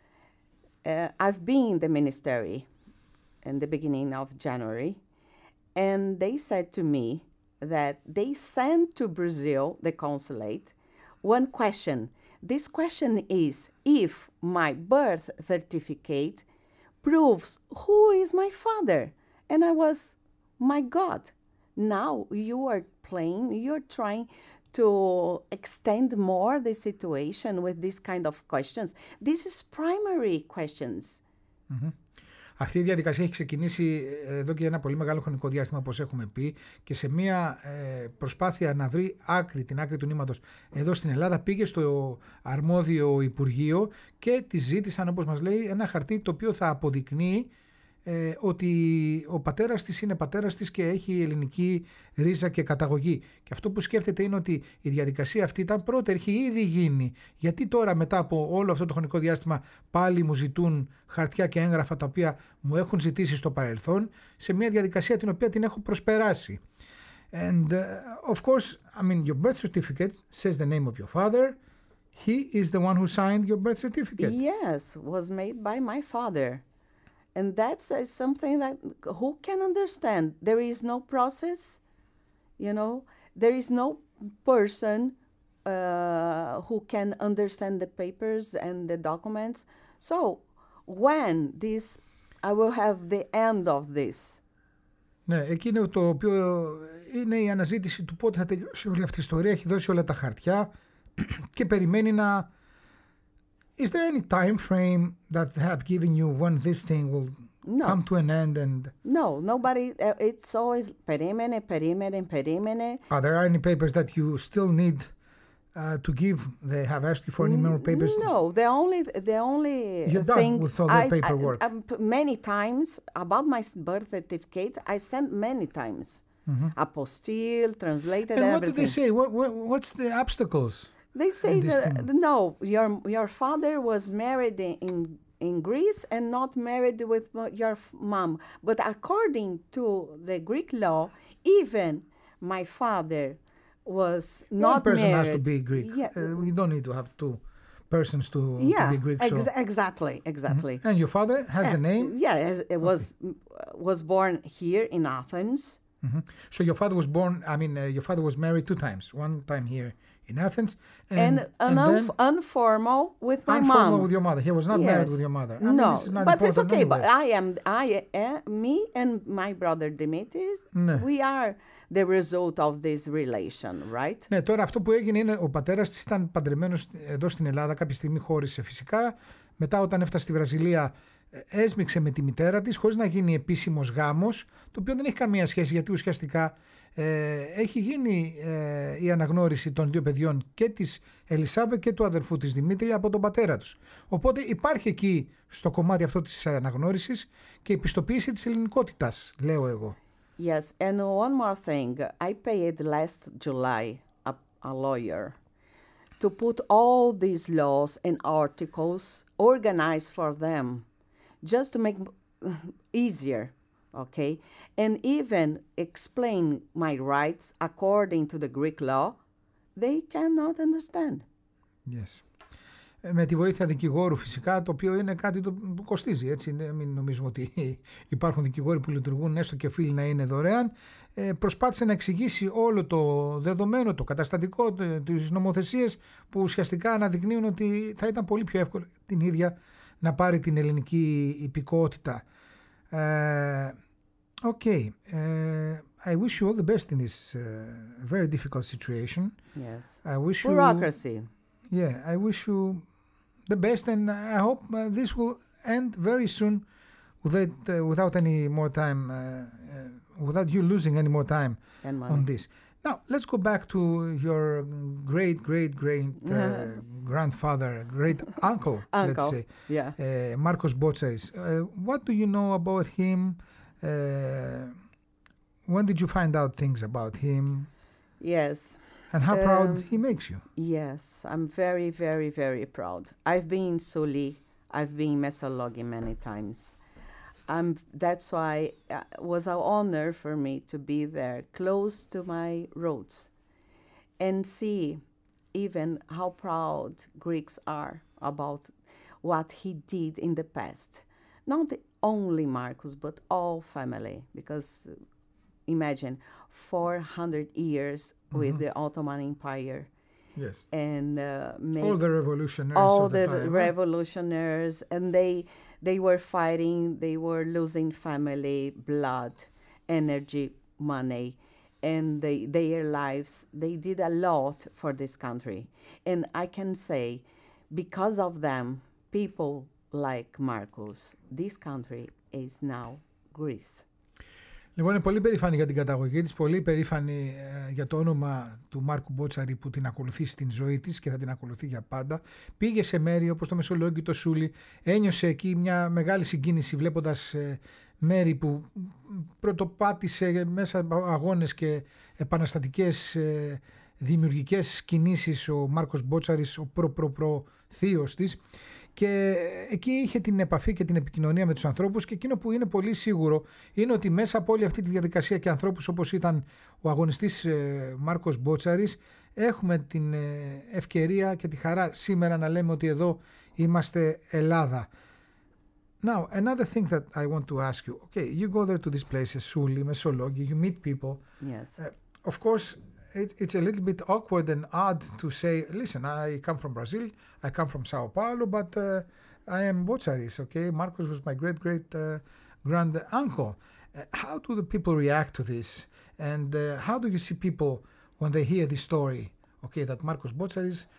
Uh, I've been in the ministry in the beginning of January, and they said to me that they sent to Brazil, the consulate, one question. This question is if my birth certificate proves who is my father. And I was, my God. Now you are playing, you're trying to extend more the situation with this kind of questions. This is primary questions. Mm-hmm. Αυτή η διαδικασία έχει ξεκινήσει εδώ και ένα πολύ μεγάλο χρονικό διάστημα, όπως έχουμε πει, και σε μια ε, προσπάθεια να βρει άκρη, την άκρη του νήματος εδώ στην Ελλάδα, πήγε στο αρμόδιο Υπουργείο και τη ζήτησαν, όπως μας λέει, ένα χαρτί το οποίο θα αποδεικνύει Ε, ότι ο πατέρας της είναι πατέρας της και έχει ελληνική ρίζα και καταγωγή. Και αυτό που σκέφτεται είναι ότι η διαδικασία αυτή ήταν πρώτα, έχει ήδη γίνει. Γιατί τώρα μετά από όλο αυτό το χρονικό διάστημα πάλι μου ζητούν χαρτιά και έγγραφα τα οποία μου έχουν ζητήσει στο παρελθόν, σε μια διαδικασία την οποία την έχω προσπεράσει. And uh, of course, I mean, your birth certificate says the name of your father. He is the one who signed your birth certificate. Yes, was made by my father. And that's uh, something that who can understand? There is no process, you know. There is no person uh, who can understand the papers and the documents. So when this, I will have the end of this. Ναι, εκείνο το οποίο είναι η αναζήτηση του πότε θα τελειώσει όλη αυτή η ιστορία. Έχει δώσει όλα τα χαρτιά και περιμένει να... Is there any time frame that they have given you when this thing will no. come to an end? And no, nobody. Uh, it's always περίμενε, περίμενε, περίμενε. Are there any papers that you still need uh, to give? They have asked you for any more papers? No, the only the only You're done thing with all the I, paperwork. I, I, many times about my birth certificate, I sent many times. Mm-hmm. Apostille, translated. And what everything. do they say? What, what what's the obstacles? They say this that thing? no, your your father was married in in Greece and not married with your mom. But according to the Greek law, even my father was not One person married. has to be Greek. Yeah. Uh, we don't need to have two persons to, Yeah, to be Greek. So. ex- exactly, exactly. And your father has the name? Yeah, as- it was was born here in Athens. Mhm. So your father was born, I mean, uh, your father was married two times. One time here in Athens. And, And, an and then unf- informal with my informal mom. with your mother. He was not Yes. married with your mother. I mean, no, this is not but it's important okay. But anyway. I am, I, uh, me and my brother Dimitris, Ναι. we are the result of this relation, right? Ναι, τώρα αυτό που έγινε είναι ο πατέρας της ήταν παντρεμένος εδώ στην Ελλάδα, κάποια στιγμή χώρισε φυσικά. Μετά όταν έφτασε στη Βραζιλία έσμιξε με τη μητέρα της χωρίς να γίνει επίσημος γάμος, το οποίο δεν έχει καμία σχέση γιατί ουσιαστικά ε, έχει γίνει ε, η αναγνώριση των δύο παιδιών και της Ελισάβετ και του αδερφού της Δημήτρη από τον πατέρα τους. Οπότε υπάρχει εκεί στο κομμάτι αυτό της αναγνώρισης και η πιστοποίηση της ελληνικότητας, λέω εγώ. Yes, and one more thing. I paid last July a, a lawyer to put all these laws and articles organized for them, just to make easier, okay? And even explain my rights according to the Greek law, they cannot understand. Yes. Με τη βοήθεια δικηγόρου φυσικά, το οποίο είναι κάτι το που κοστίζει, έτσι, μην νομίζουμε ότι υπάρχουν δικηγόροι που λειτουργούν έστω και οφείλει να είναι δωρεάν. Ε, προσπάθησε να εξηγήσει όλο το δεδομένο, το καταστατικό, τις νομοθεσίες που ουσιαστικά αναδεικνύουν ότι θα ήταν πολύ πιο εύκολο την ίδια να πάρει την ελληνική υπηκότητα. Ε, okay. Uh, I wish you all the best in this uh, very difficult situation. Yes. I wish you... Bureaucracy. Yeah, I wish you the best, and I hope uh, this will end very soon without, uh, without any more time, uh, uh, without you losing any more time And money. on this. Now, let's go back to your great, great, great uh, grandfather, great uncle, let's Uncle, say, yeah. uh, Marcos Botsaris. Uh, what do you know about him? Uh, when did you find out things about him? Yes. And how proud Um, he makes you? Yes, I'm very, very, very proud. I've been in Suli, I've been in Mesologi many times. Um, that's why it was an honor for me to be there, close to my roots, and see even how proud Greeks are about what he did in the past. Not only Marcus, but all family, because imagine four hundred years mm-hmm. with the Ottoman Empire. Yes. And uh, make all the revolutionaries all of the, the time, revolutionaries, huh? And they they were fighting, they were losing family, blood, energy, money, and they, their lives. They did a lot for this country, and I can say, because of them, people like Marcos, this country is now Greece. Λοιπόν, είναι πολύ περήφανη για την καταγωγή της, πολύ περήφανη ε, για το όνομα του Μάρκου Μπότσαρη που την ακολουθεί στην ζωή της και θα την ακολουθεί για πάντα. Πήγε σε μέρη όπως το Μεσολόγγι, το Σούλι, ένιωσε εκεί μια μεγάλη συγκίνηση βλέποντας ε, μέρη που πρωτοπάτησε μέσα από αγώνες και επαναστατικές ε, δημιουργικές κινήσεις ο Μάρκος Μπότσαρης, ο προ-προ-προ θείος της. Και εκεί είχε την επαφή και την επικοινωνία με τους ανθρώπους και εκείνο που είναι πολύ σίγουρο είναι ότι μέσα από όλη αυτή τη διαδικασία και ανθρώπους όπως ήταν ο αγωνιστής ε, Μάρκος Μπότσαρης έχουμε την ε, ευκαιρία και τη χαρά σήμερα να λέμε ότι εδώ είμαστε Ελλάδα. Now, another thing that I want to ask you. Okay, you go there to these places, Souli, Mesologi, you meet people. Yes. Uh, of course, It, it's a little bit awkward and odd to say, listen, I come from Brazil, I come from Sao Paulo, but uh, I am Botsaris, okay? Marcos was my great-great uh, grand uncle. Uh, how do the people react to this? And uh, how do you see people when they hear this story, okay, that Marcos Botsaris, uh,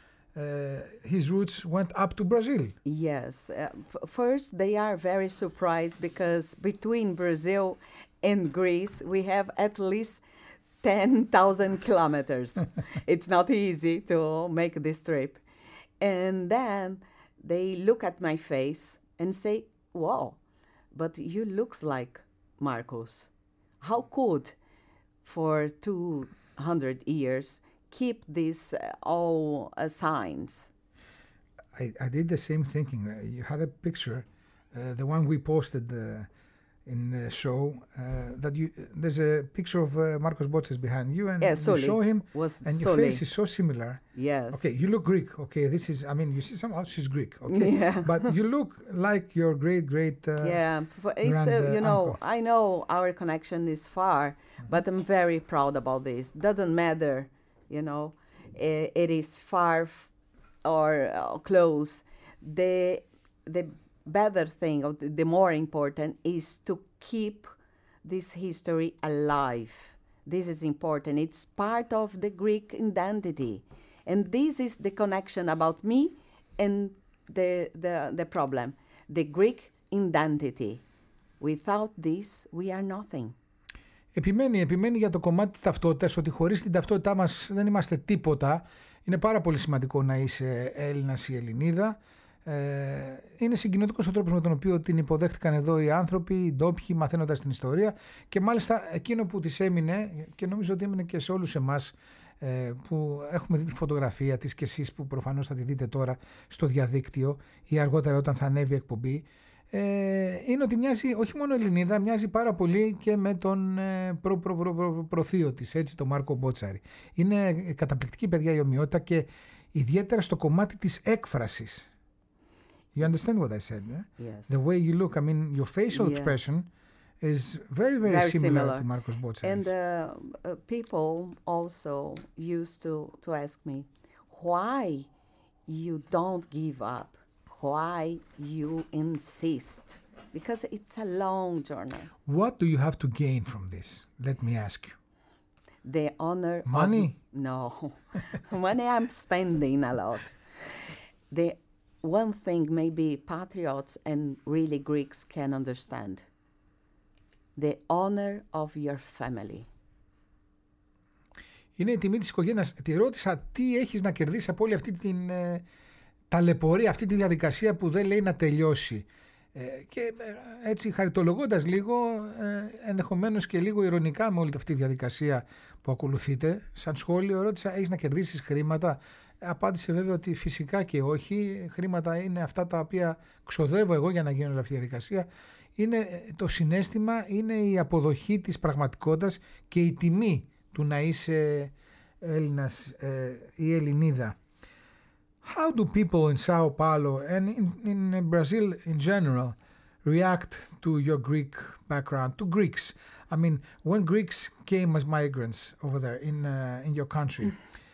his roots went up to Brazil? Yes. Uh, f- first, they are very surprised because between Brazil and Greece, we have at least ten thousand kilometers. It's not easy to make this trip. And then they look at my face and say, wow, but you looks like Marcos. How could, for two hundred years, keep these uh, all uh, signs? I, I did the same thinking. Uh, you had a picture, uh, the one we posted uh, in the show, uh, that you there's a picture of uh, Marcos Botsaris behind you, and Yeah, you Soli show him, was and your Soli. face is so similar. Yes. Okay, you look Greek. Okay, this is, I mean, you see somehow she's Greek. Okay, Yeah. but you look like your great great. Uh, Yeah, for- it's, uh, grand, uh, you know, uncle. I know our connection is far, but I'm very proud about this. Doesn't matter, you know, i- it is far f- or uh, close. The the better thing, or the, the more important, is to keep this history alive. This is important. It's part of the Greek identity, and this is the connection about me and the the the problem, the Greek identity. Without this, we are nothing. Επιμένει, επιμένει για το κομμάτι της ταυτότητας, ότι χωρίς την ταυτότητά μας δεν είμαστε τίποτα. Είναι πάρα πολύ σημαντικό να είσαι Έλληνας ή Ελληνίδα. Ε, είναι συγκινητικός ο τρόπος με τον οποίο την υποδέχτηκαν εδώ οι άνθρωποι, οι ντόπιοι, μαθαίνοντας την ιστορία, και μάλιστα εκείνο που της έμεινε, και νομίζω ότι έμεινε και σε όλους εμάς ε, που έχουμε δει τη φωτογραφία της, και εσείς που προφανώς θα τη δείτε τώρα στο διαδίκτυο ή αργότερα όταν θα ανέβει η εκπομπή, ε, είναι ότι μοιάζει όχι μόνο Ελληνίδα, μοιάζει πάρα πολύ και με τον ε, προ, προ, προ, προ, προθείο της, έτσι, τον Μάρκο Μπότσαρη. Είναι καταπληκτική, παιδιά, η ομοιότητα, και ιδιαίτερα στο κομμάτι της έκφρασης. You understand what I said? Eh? Yes. The way you look, I mean, your facial Yeah. expression is very, very, Very similar, similar. to Marcos Botsaris. And uh, uh, people also used to, to ask me, why you don't give up? Why you insist? Because it's a long journey. What do you have to gain from this? Let me ask you. The honor Money? of... No. Money I'm spending a lot. The one thing maybe patriots and really Greeks can understand. The honor of your family. Είναι η τιμή της οικογένειας. Τη ρώτησα τι έχεις να κερδίσεις από όλη αυτή την ε, ταλαιπωρία, αυτή τη διαδικασία που δεν λέει να τελειώσει. Ε, και ε, έτσι χαριτολογώντας λίγο, ε, ενδεχομένως και λίγο ειρωνικά με όλη αυτή τη διαδικασία που ακολουθείτε, σαν σχόλιο ρώτησα, έχεις να κερδίσεις χρήματα? Απάντησε βέβαια ότι φυσικά και όχι. Χρήματα είναι αυτά τα οποία ξοδεύω εγώ για να γίνει όλη αυτή η διαδικασία. Είναι το συναίσθημα, είναι η αποδοχή της πραγματικότητας και η τιμή του να είσαι Έλληνας ε, ή Ελληνίδα. How do people in Sao Paulo and in, in Brazil in general react to your Greek background, to Greeks? I mean, when Greeks came as migrants over there in uh, in your country,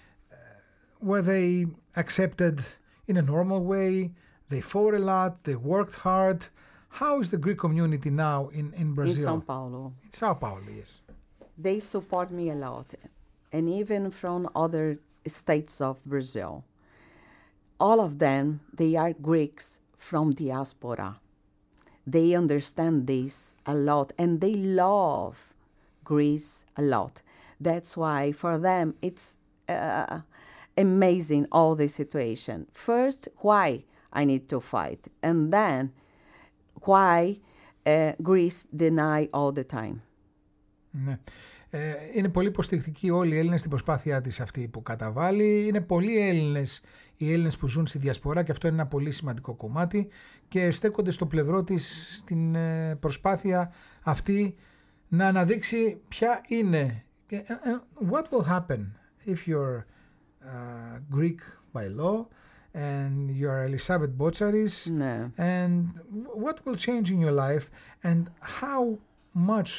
were they accepted in a normal way? They fought a lot, they worked hard. How is the Greek community now in, in Brazil? In São Paulo. In Sao Paulo, yes. They support me a lot. And even from other states of Brazil. All of them, they are Greeks from diaspora. They understand this a lot and they love Greece a lot. That's why for them it's uh, amazing all the situation. First, why I need to fight, and then why uh, Greece deny all the time. Ναι. Ε, είναι πολύ υποστηρικτικοί όλοι οι Έλληνες στην προσπάθειά της αυτή που καταβάλει. Είναι πολλοί Έλληνες, οι Έλληνες που ζουν στη διασπορά, και αυτό είναι ένα πολύ σημαντικό κομμάτι, και στέκονται στο πλευρό της στην προσπάθεια αυτή να αναδείξει ποια είναι. What will happen if you're uh, Greek by law and you're Elisabeth Botsaris, No. and what will change in your life, and how much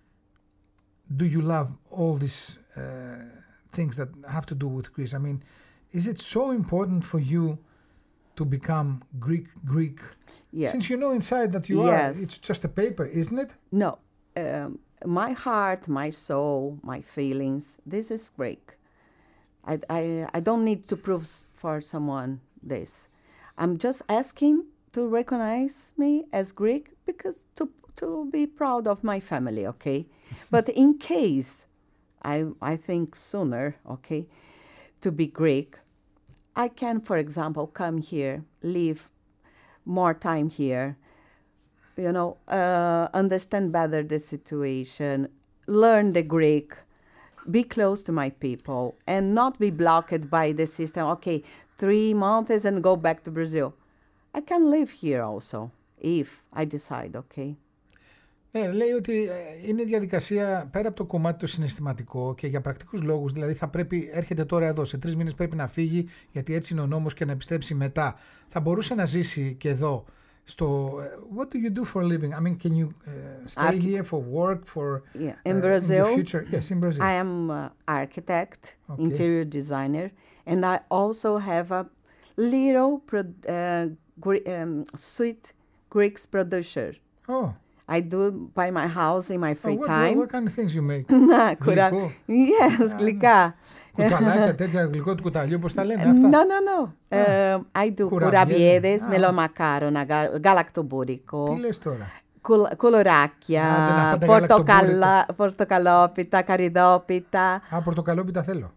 do you love all these uh, things that have to do with Greece? I mean, is it so important for you to become Greek Greek? Yeah. Since you know inside that you Yes. are, it's just a paper, isn't it? No, um, my heart, my soul, my feelings, this is Greek. I, I, I don't need to prove s- for someone this. I'm just asking to recognize me as Greek because to, to be proud of my family, okay? But in case I, I think sooner, okay, to be Greek, I can, for example, come here, live more time here, you know, uh, understand better the situation, learn the Greek, be close to my people, and not be blocked by the system, okay, three months and go back to Brazil. I can live here also, if I decide, okay. Ε, λέει ότι είναι διαδικασία πέρα από το κομμάτι το συναισθηματικό και για πρακτικούς λόγους. Δηλαδή θα πρέπει, έρχεται τώρα εδώ, σε τρεις μήνες πρέπει να φύγει, γιατί έτσι είναι ο νόμος, και να επιστρέψει μετά. Θα μπορούσε να ζήσει και εδώ. Στο, what do you do for a living? I mean, can you uh, stay Arch- here for work, for Yeah. In uh, Brazil, in the future? Yes, in Brazil. I am uh, architect, Okay. interior designer, and I also have a little pro- uh, Gre- um, sweet Greeks producer. Oh. I do by my house in my Oh, free what, time. what, what kind of things you make? Κουρα... Γλυκό. Yes, γλυκά. Κουταλάκια, τέτοια γλυκό του κουταλιού, πώς τα λένε No, αυτά? no, no. Uh, I do κουραμπιέδες. κουραμπιέδες, Α. μελομακάρονα, γα- γαλακτομπούρικο, Τι λες τώρα? κουλ- κουλουράκια, Άντε να φάτε πορτοκαλά, πορτοκαλόπιτα, καρυδόπιτα. Α, πορτοκαλόπιτα θέλω.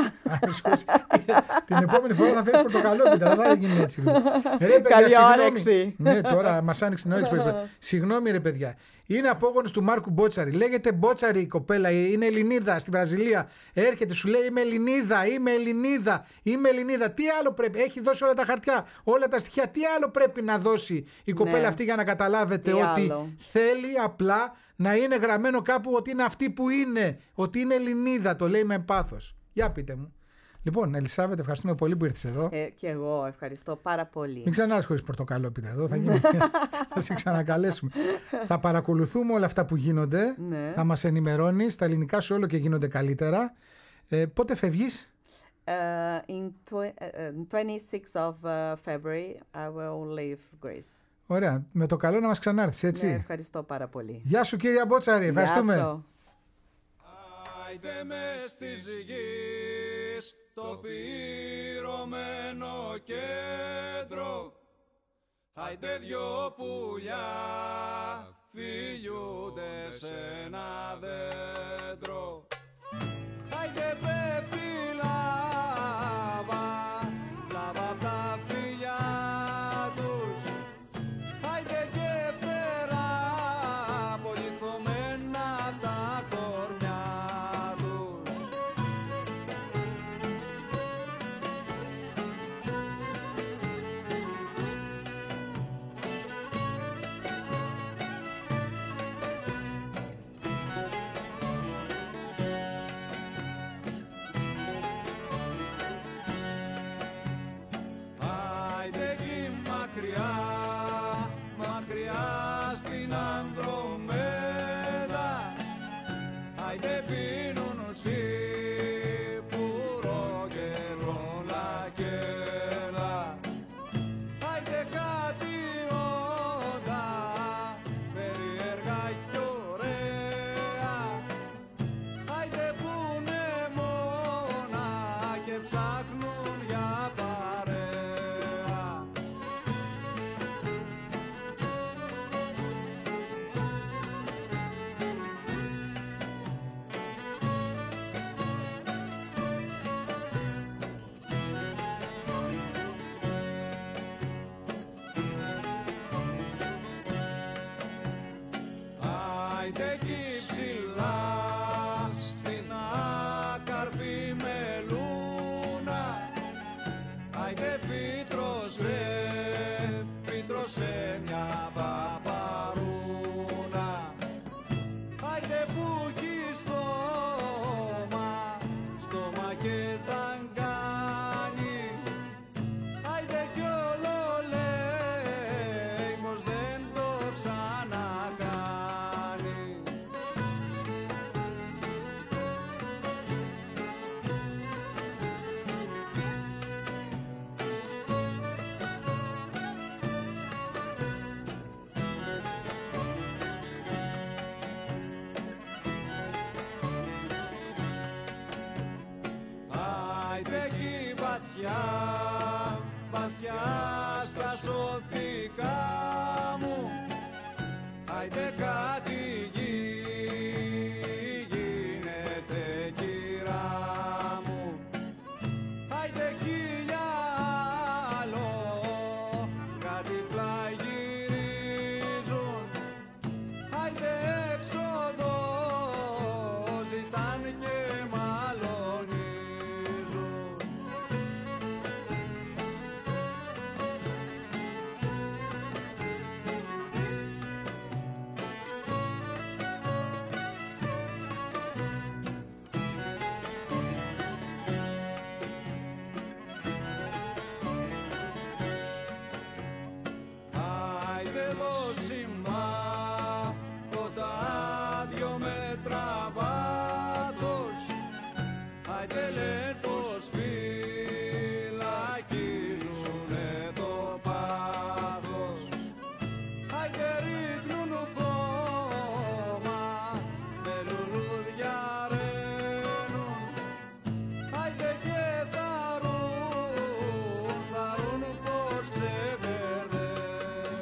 Την επόμενη φορά θα φέρεις πορτοκαλόπιτα, δεν θα γίνει έτσι. Ρε παιδιά, Καλή συγγνώμη. όρεξη. Ναι, τώρα μας άνοιξε την όρεξη. Συγγνώμη ρε παιδιά. Είναι απόγονος του Μάρκου Μπότσαρη. Λέγεται Μπότσαρη η κοπέλα, είναι Ελληνίδα στη Βραζιλία. Έρχεται, σου λέει είμαι Ελληνίδα, είμαι Ελληνίδα, είμαι Ελληνίδα. Τι άλλο πρέπει, έχει δώσει όλα τα χαρτιά, όλα τα στοιχεία. Τι άλλο πρέπει να δώσει η κοπέλα Ναι. αυτή για να καταλάβετε Τι ότι άλλο. θέλει απλά να είναι γραμμένο κάπου ότι είναι αυτή που είναι, ότι είναι Ελληνίδα, το λέει με πάθος. Για πείτε μου. Λοιπόν, Ελισάβετ, ευχαριστούμε πολύ που ήρθες εδώ. Ε, και εγώ ευχαριστώ πάρα πολύ. Μην ξανάρθεις χωρίς πορτοκαλόπιτα εδώ, θα, γίνει... θα σε ξανακαλέσουμε. Θα παρακολουθούμε όλα αυτά που γίνονται, Ναι. θα μας ενημερώνεις, τα ελληνικά σου όλο και γίνονται καλύτερα. Ε, πότε φεύγεις? Uh, in tw- uh, twenty-sixth of uh, February, I will leave Greece. Ωραία, με το καλό να μας ξανάρθεις, έτσι. Ναι, ευχαριστώ πάρα πολύ. Γεια σου κύριε Μπότσαρη, ευχαριστούμε. Γεια σου. Άιντε μες της γης το πυρωμένο κέντρο. Άιντε δυο πουλιά φιλιούνται σε ένα δέντρο. Άιντε πέφτει λάβα, λάβα απ' τα φιλιά τους. Άιντε και φτερά πολυθωμένα τα κορμιά τους. Άιντε εκεί μακριά, μακριά στην Ανδρομέδα. Άιντε πίνουν σιπουρό και ρολακέλα. Άιντε κάτι όντα περίεργα κι ωραία. Άιντε που είναι μόνα και ψάχνουν για παρέα. Άιντε εκεί ψηλά στην άκαρπη μελούνα. Άιντε φύτρωσε, φύτρωσε μια παπαρούνα. Άιντε που έχει στόμα, στόμα και ταγκάνι. Άιντε κι όλο λέει πως δεν το ξανακάνει. Άιντε εκεί βαθιά, βαθιά στα σωθικά μου. Άιντε κάτι γη, γίνεται κι σήμα